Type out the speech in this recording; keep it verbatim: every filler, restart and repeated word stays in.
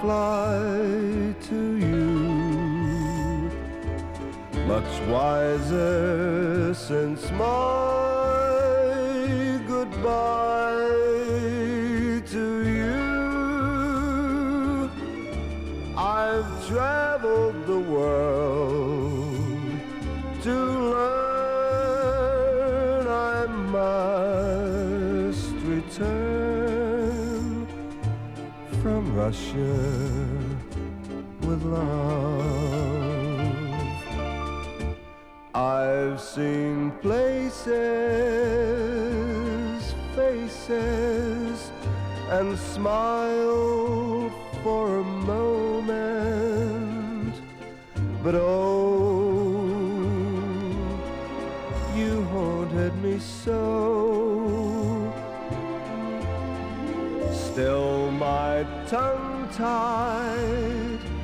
fly to you. Much wiser since my goodbye to you. I've traveled the world to learn I must return from Russia with love. I've seen places, faces, and smiled for a moment, but oh, you haunted me so. Still my tongue-tied